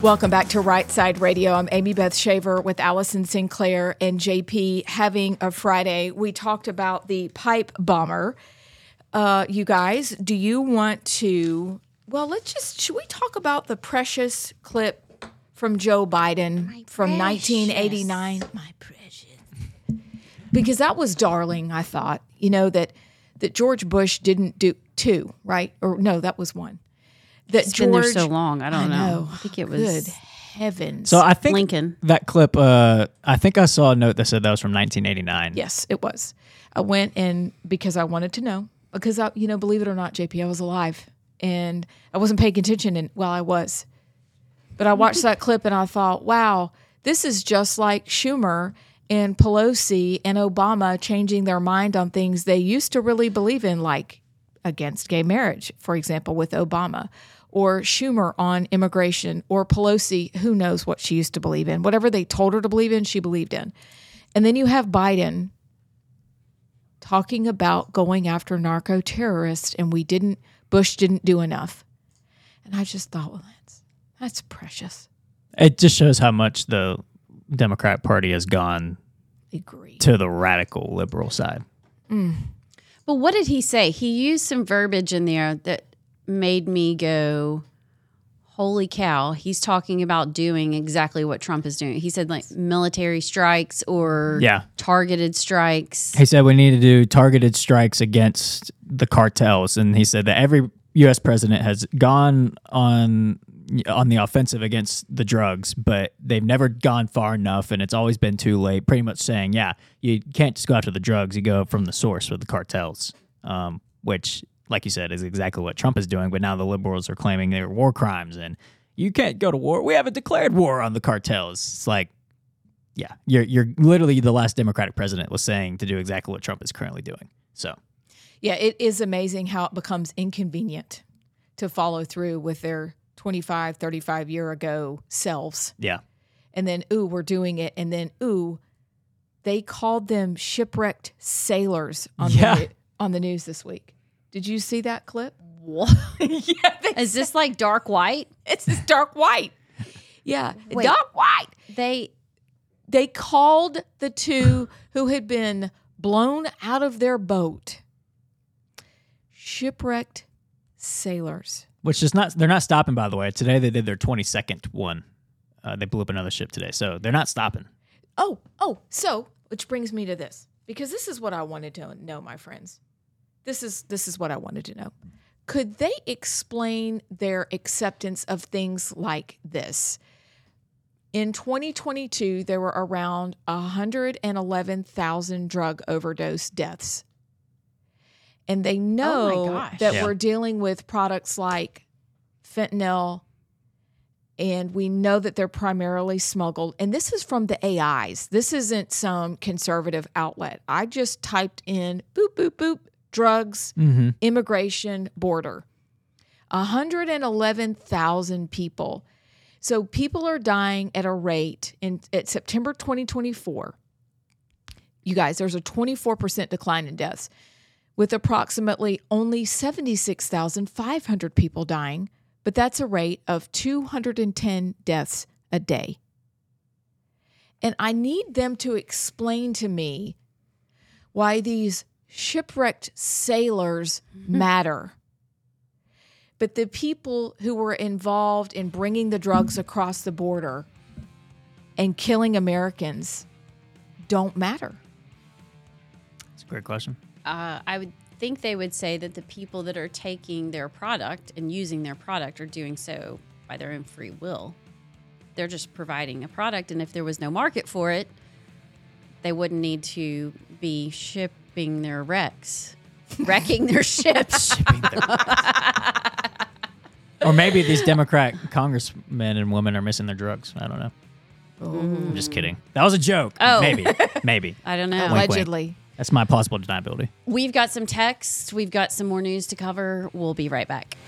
Welcome back to Right Side Radio. I'm Amy Beth Shaver with Allison Sinclair and JP having a Friday. We talked about the pipe bomber. You guys, do you want to, should we talk about the precious clip from Joe Biden from 1989? My precious. Because that was darling, I thought. You know, that George Bush didn't do two, right? Or no, that was one. That it's George, been there so long. I don't know. I think it was good heavens. So I think Lincoln. That clip. I think I saw a note that said that was from 1989. Yes, it was. I went in because I wanted to know. Because believe it or not, JP, I was alive and I wasn't paying attention. And I was, but I watched that clip and I thought, wow, this is just like Schumer and Pelosi and Obama changing their mind on things they used to really believe in, like against gay marriage, for example, with Obama. Or Schumer on immigration, or Pelosi, who knows what she used to believe in. Whatever they told her to believe in, she believed in. And then you have Biden talking about going after narco-terrorists, and Bush didn't do enough. And I just thought, well, that's precious. It just shows how much the Democrat Party has gone to the radical liberal side. But what did he say? He used some verbiage in there that made me go, holy cow. He's talking about doing exactly what Trump is doing. He said like military strikes or targeted strikes. He said we need to do targeted strikes against the cartels. And he said that every U.S. president has gone on the offensive against the drugs, but they've never gone far enough, and it's always been too late, pretty much saying, you can't just go after the drugs, you go from the source with the cartels, which, like you said, is exactly what Trump is doing, but now the liberals are claiming they're war crimes, and you can't go to war. We haven't declared war on the cartels. It's like, you're literally the last Democratic president was saying to do exactly what Trump is currently doing. So, yeah, it is amazing how it becomes inconvenient to follow through with their 25, 35 year ago selves. Yeah. And then, we're doing it. And then, they called them shipwrecked sailors on the news this week. Did you see that clip? What? Is this like dark white? It's this dark white. Yeah. Wait, dark white. They called the two who had been blown out of their boat shipwrecked sailors. Which is they're not stopping, by the way. Today they did their 22nd one. They blew up another ship today, so they're not stopping. So which brings me to this, because this is what I wanted to know, my friends. This is what I wanted to know. Could they explain their acceptance of things like this? In 2022, there were around 111,000 drug overdose deaths. And they know that we're dealing with products like fentanyl, and we know that they're primarily smuggled. And this is from the AIs. This isn't some conservative outlet. I just typed in boop, boop, boop, drugs, immigration, border. 111,000 people. So people are dying at a rate at September 2024. You guys, there's a 24% decline in deaths, with approximately only 76,500 people dying, but that's a rate of 210 deaths a day. And I need them to explain to me why these shipwrecked sailors matter. But the people who were involved in bringing the drugs across the border and killing Americans don't matter. That's a great question. I would think they would say that the people that are taking their product and using their product are doing so by their own free will. They're just providing a product, and if there was no market for it, they wouldn't need to be shipping their wrecking their ships. Or maybe these Democrat congressmen and women are missing their drugs. I don't know. I'm just kidding. That was a joke. Oh. Maybe. I don't know. Allegedly. Wink. That's my plausible deniability. We've got some texts. We've got some more news to cover. We'll be right back.